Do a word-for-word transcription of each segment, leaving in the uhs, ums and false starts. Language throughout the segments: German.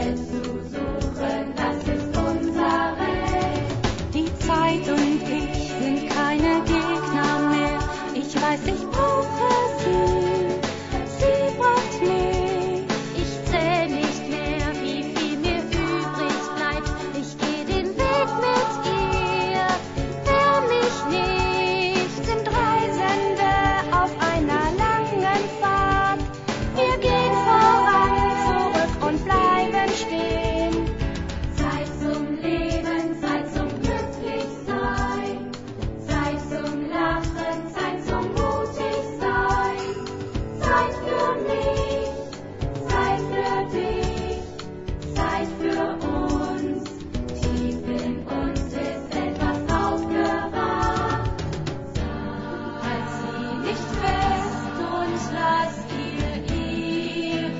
Welt zu suchen, das ist unser Recht. Die Zeit und ich sind keine Gegner mehr. Ich weiß, ich brauche sie, sie braucht mich. Ich zähl nicht mehr, wie viel mir übrig bleibt. Ich geh den Weg mit ihr, wer mich nicht. Sind Reisende auf einer langen Fahrt. Wir gehen voran, zurück und bleiben stehen. Zeit zum Leben, Zeit zum Glücklichsein, Zeit zum Lachen, Zeit zum Mutigsein, Zeit für mich, Zeit für dich, Zeit für uns. Tief in uns ist etwas aufgewacht. Halt sie nicht fest und lass ihr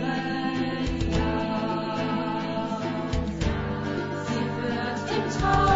ihren Lauf. Sie wird im Traum